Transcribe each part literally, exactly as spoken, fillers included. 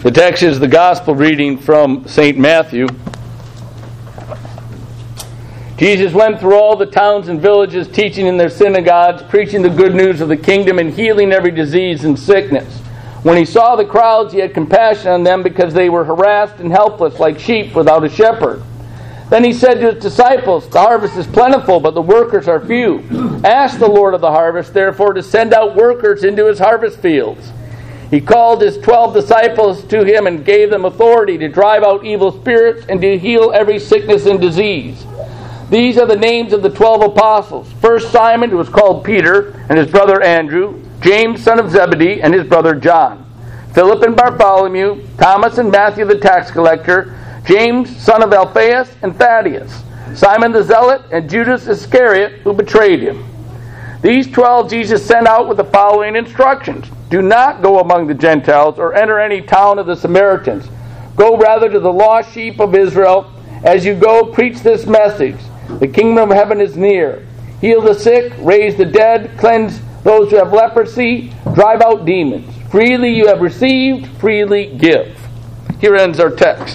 The text is the gospel reading from Saint Matthew. Jesus went through all the towns and villages, teaching in their synagogues, preaching the good news of the kingdom, and healing every disease and sickness. When he saw the crowds, he had compassion on them because they were harassed and helpless like sheep without a shepherd. Then he said to his disciples, "The harvest is plentiful, but the workers are few. Ask the Lord of the harvest, therefore, to send out workers into his harvest fields." He called his twelve disciples to him and gave them authority to drive out evil spirits and to heal every sickness and disease. These are the names of the twelve apostles. First Simon, who was called Peter, and his brother Andrew, James, son of Zebedee, and his brother John, Philip and Bartholomew, Thomas and Matthew the tax collector, James, son of Alphaeus, and Thaddeus, Simon the Zealot, and Judas Iscariot, who betrayed him. These twelve Jesus sent out with the following instructions. Do not go among the Gentiles or enter any town of the Samaritans. Go rather to the lost sheep of Israel. As you go, preach this message. The kingdom of heaven is near. Heal the sick, raise the dead, cleanse those who have leprosy, drive out demons. Freely you have received, freely give. Here ends our text.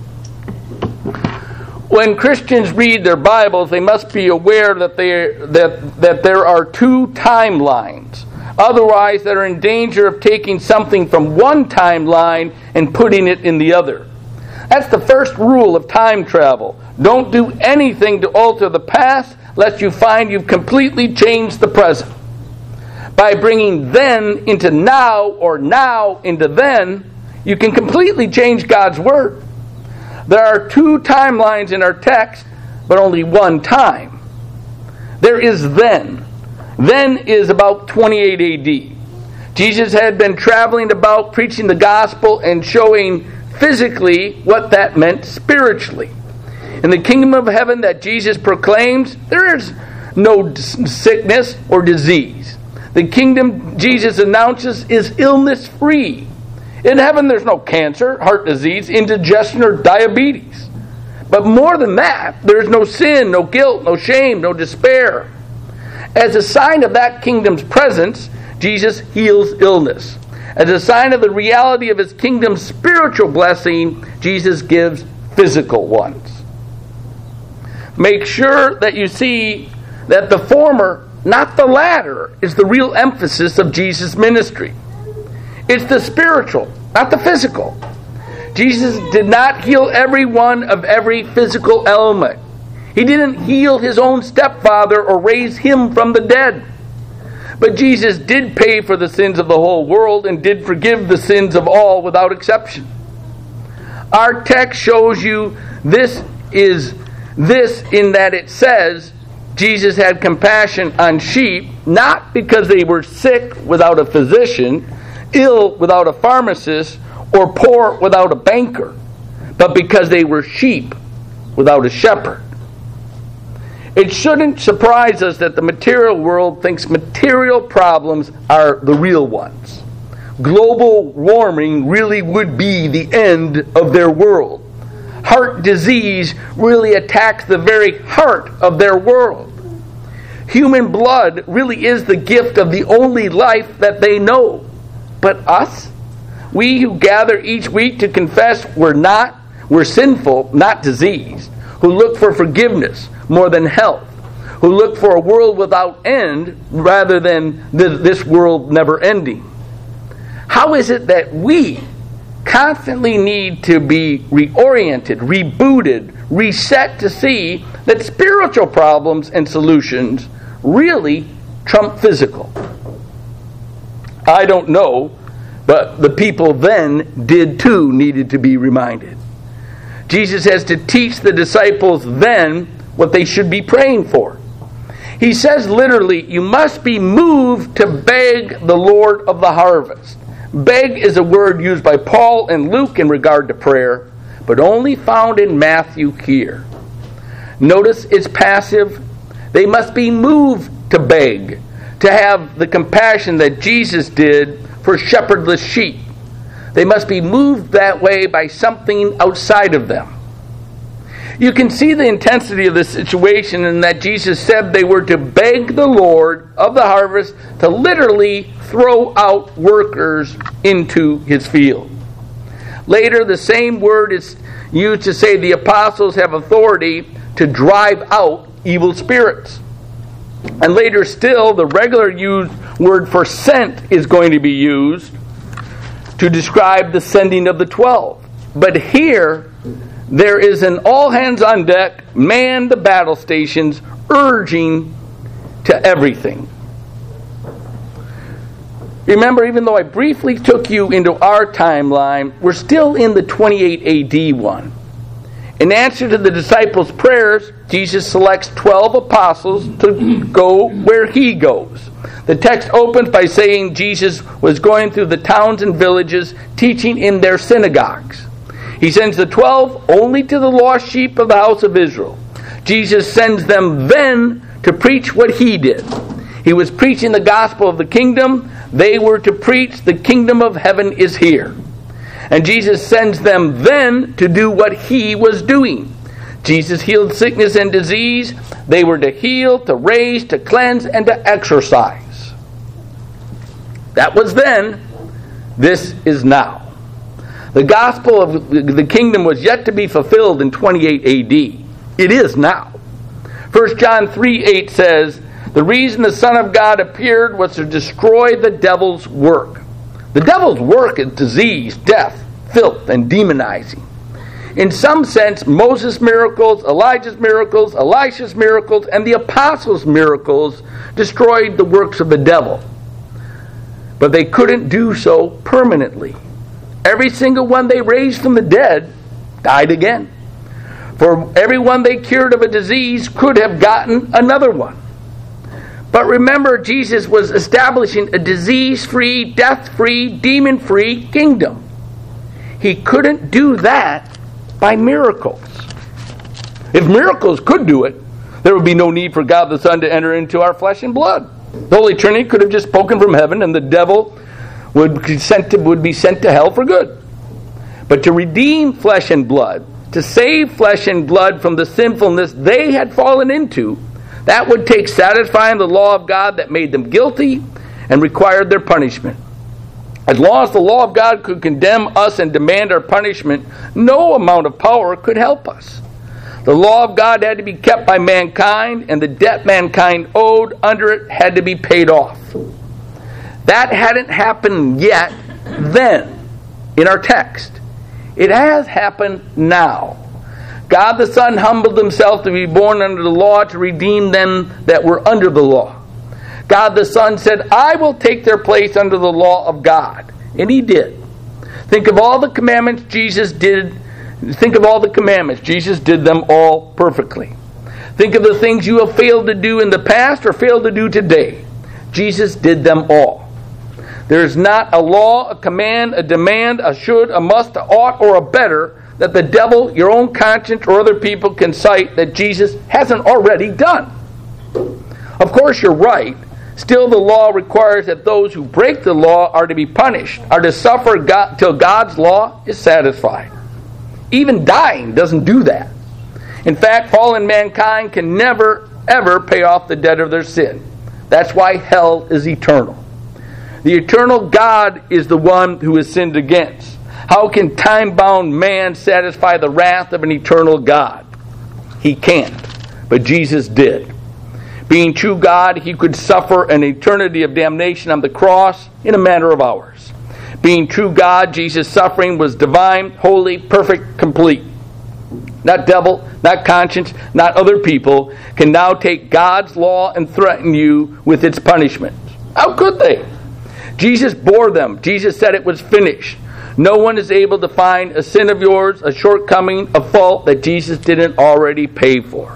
When Christians read their Bibles, they must be aware that, they, that, that there are two timelines. Otherwise, they're in danger of taking something from one timeline and putting it in the other. That's the first rule of time travel. Don't do anything to alter the past, lest you find you've completely changed the present. By bringing then into now, or now into then, you can completely change God's Word. There are two timelines in our text, but only one time. There is then. Then is about twenty-eight A D. Jesus had been traveling about preaching the gospel and showing physically what that meant spiritually. In the kingdom of heaven that Jesus proclaims, there is no sickness or disease. The kingdom Jesus announces is illness-free. In heaven there's no cancer, heart disease, indigestion, or diabetes. But more than that, there's no sin, no guilt, no shame, no despair. As a sign of that kingdom's presence, Jesus heals illness. As a sign of the reality of his kingdom's spiritual blessing, Jesus gives physical ones. Make sure that you see that the former, not the latter, is the real emphasis of Jesus' ministry. It's the spiritual, not the physical. Jesus did not heal every one of every physical ailment. He didn't heal his own stepfather or raise him from the dead. But Jesus did pay for the sins of the whole world and did forgive the sins of all without exception. Our text shows you this is this in that it says Jesus had compassion on sheep, not because they were sick without a physician, ill without a pharmacist, or poor without a banker, but because they were sheep without a shepherd. It shouldn't surprise us that the material world thinks material problems are the real ones. Global warming really would be the end of their world. Heart disease really attacks the very heart of their world. Human blood really is the gift of the only life that they know. But us? We who gather each week to confess we're not, we're sinful, not diseased, who look for forgiveness more than health, who look for a world without end rather than this world never ending. How is it that we constantly need to be reoriented, rebooted, reset to see that spiritual problems and solutions really trump physical? I don't know, but the people then did too needed to be reminded. Jesus has to teach the disciples then what they should be praying for. He says literally, you must be moved to beg the Lord of the harvest. Beg is a word used by Paul and Luke in regard to prayer, but only found in Matthew here. Notice it's passive. They must be moved to beg, to have the compassion that Jesus did for shepherdless sheep. They must be moved that way by something outside of them. You can see the intensity of the situation in that Jesus said they were to beg the Lord of the harvest to literally throw out workers into his field. Later, the same word is used to say the apostles have authority to drive out evil spirits. And later still, the regular used word for sent is going to be used to describe the sending of the twelve. But here, there is an all hands on deck, man the battle stations, urging to everything. Remember, even though I briefly took you into our timeline, we're still in the twenty-eight A D one. In answer to the disciples' prayers, Jesus selects twelve apostles to go where he goes. The text opens by saying Jesus was going through the towns and villages, teaching in their synagogues. He sends the twelve only to the lost sheep of the house of Israel. Jesus sends them then to preach what he did. He was preaching the gospel of the kingdom. They were to preach the kingdom of heaven is here. And Jesus sends them then to do what he was doing. Jesus healed sickness and disease. They were to heal, to raise, to cleanse, and to exorcise. That was then. This is now. The gospel of the kingdom was yet to be fulfilled in twenty-eight A D. It is now. First John three eight says, the reason the Son of God appeared was to destroy the devil's work. The devil's work is disease, death, filth, and demonizing. In some sense, Moses' miracles, Elijah's miracles, Elisha's miracles, and the apostles' miracles destroyed the works of the devil. But they couldn't do so permanently. Every single one they raised from the dead died again. For everyone they cured of a disease could have gotten another one. But remember, Jesus was establishing a disease-free, death-free, demon-free kingdom. He couldn't do that by miracles. If miracles could do it, there would be no need for God the Son to enter into our flesh and blood. The Holy Trinity could have just spoken from heaven and the devil would be sent to, would be sent to hell for good. But to redeem flesh and blood, to save flesh and blood from the sinfulness they had fallen into, that would take satisfying the law of God that made them guilty and required their punishment. As long as the law of God could condemn us and demand our punishment, no amount of power could help us. The law of God had to be kept by mankind, and the debt mankind owed under it had to be paid off. That hadn't happened yet then in our text. It has happened now. God the Son humbled himself to be born under the law to redeem them that were under the law. God the Son said, I will take their place under the law of God. And he did. Think of all the commandments Jesus did. Think of all the commandments. Jesus did them all perfectly. Think of the things you have failed to do in the past or failed to do today. Jesus did them all. There is not a law, a command, a demand, a should, a must, a ought, or a better that the devil, your own conscience, or other people can cite that Jesus hasn't already done. Of course, you're right. Still, the law requires that those who break the law are to be punished, are to suffer God, till God's law is satisfied. Even dying doesn't do that. In fact, fallen mankind can never, ever pay off the debt of their sin. That's why hell is eternal. The eternal God is the one who is sinned against. How can time-bound man satisfy the wrath of an eternal God? He can't. But Jesus did. Being true God, he could suffer an eternity of damnation on the cross in a matter of hours. Being true God, Jesus' suffering was divine, holy, perfect, complete. Not devil, not conscience, not other people can now take God's law and threaten you with its punishment. How could they? Jesus bore them. Jesus said it was finished. No one is able to find a sin of yours, a shortcoming, a fault that Jesus didn't already pay for.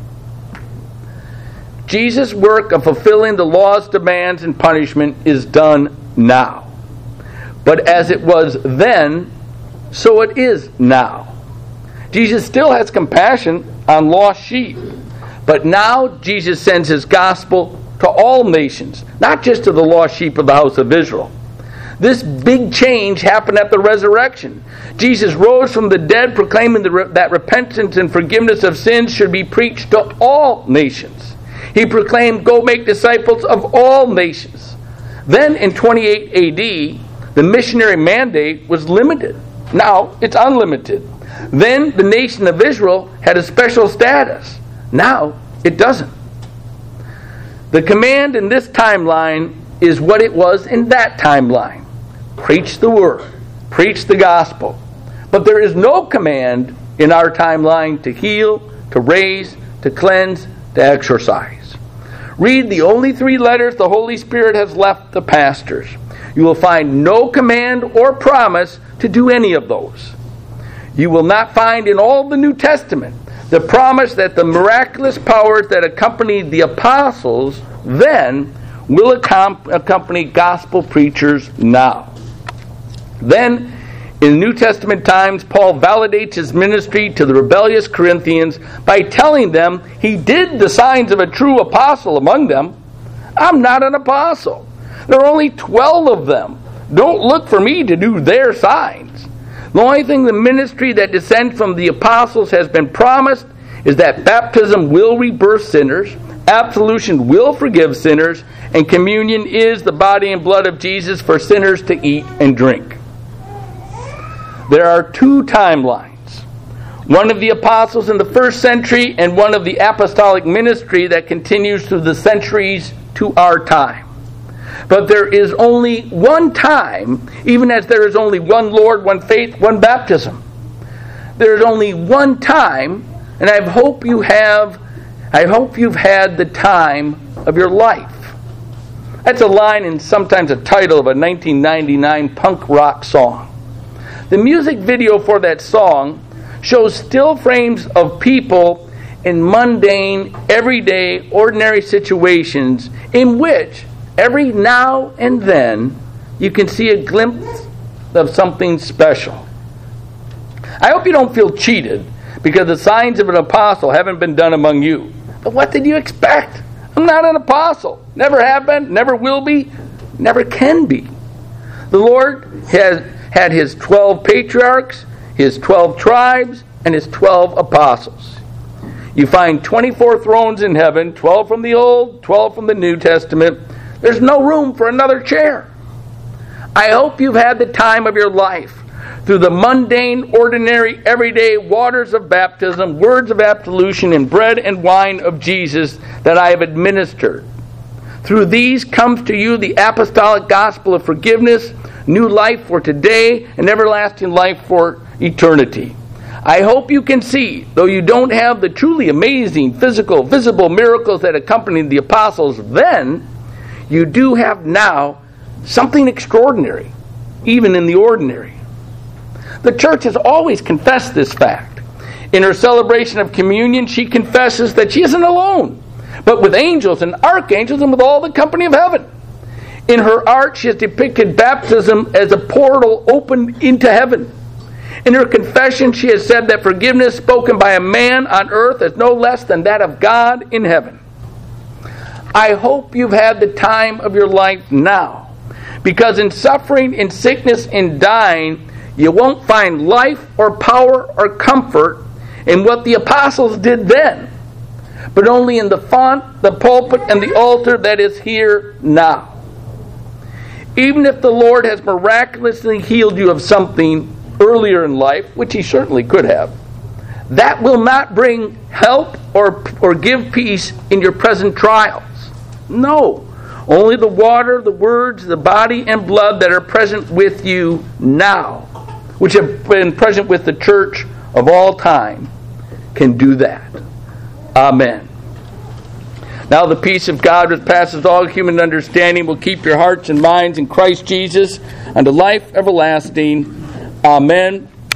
Jesus' work of fulfilling the law's demands and punishment is done now. But as it was then, so it is now. Jesus still has compassion on lost sheep. But now Jesus sends his gospel to all nations, not just to the lost sheep of the house of Israel. This big change happened at the resurrection. Jesus rose from the dead, proclaiming that repentance and forgiveness of sins should be preached to all nations. He proclaimed, go make disciples of all nations. Then in twenty-eight A D, the missionary mandate was limited. Now it's unlimited. Then the nation of Israel had a special status. Now it doesn't. The command in this timeline is what it was in that timeline. Preach the word. Preach the gospel. But there is no command in our timeline to heal, to raise, to cleanse, to exorcise. Read the only three letters the Holy Spirit has left the pastors. You will find no command or promise to do any of those. You will not find in all the New Testament the promise that the miraculous powers that accompanied the apostles then will accompany gospel preachers now. Then, in New Testament times, Paul validates his ministry to the rebellious Corinthians by telling them he did the signs of a true apostle among them. I'm not an apostle. There are only twelve of them. Don't look for me to do their signs. The only thing the ministry that descends from the apostles has been promised is that baptism will rebirth sinners, absolution will forgive sinners, and communion is the body and blood of Jesus for sinners to eat and drink. There are two timelines. One of the apostles in the first century and one of the apostolic ministry that continues through the centuries to our time. But there is only one time, even as there is only one Lord, one faith, one baptism. There is only one time, and I hope you have, I hope you've had the time of your life. That's a line and sometimes a title of a nineteen ninety-nine punk rock song. The music video for that song shows still frames of people in mundane, everyday, ordinary situations in which every now and then you can see a glimpse of something special. I hope you don't feel cheated because the signs of an apostle haven't been done among you. But what did you expect? I'm not an apostle. Never have been, never will be, never can be. The Lord has had his twelve patriarchs, his twelve tribes, and his twelve apostles. You find twenty-four thrones in heaven, twelve from the Old, twelve from the New Testament. There's no room for another chair. I hope you've had the time of your life through the mundane, ordinary, everyday waters of baptism, words of absolution, and bread and wine of Jesus that I have administered. Through these comes to you the apostolic gospel of forgiveness, new life for today, and everlasting life for eternity. I hope you can see, though you don't have the truly amazing physical, visible miracles that accompanied the apostles then, you do have now something extraordinary, even in the ordinary. The church has always confessed this fact. In her celebration of communion, she confesses that she isn't alone, but with angels and archangels and with all the company of heaven. In her art, she has depicted baptism as a portal opened into heaven. In her confession, she has said that forgiveness spoken by a man on earth is no less than that of God in heaven. I hope you've had the time of your life now, because in suffering, in sickness, in dying, you won't find life or power or comfort in what the apostles did then, but only in the font, the pulpit, and the altar that is here now. Even if the Lord has miraculously healed you of something earlier in life, which he certainly could have, that will not bring help or, or give peace in your present trials. No. Only the water, the words, the body, and blood that are present with you now, which have been present with the church of all time, can do that. Amen. Now the peace of God which passes all human understanding will keep your hearts and minds in Christ Jesus unto life everlasting. Amen.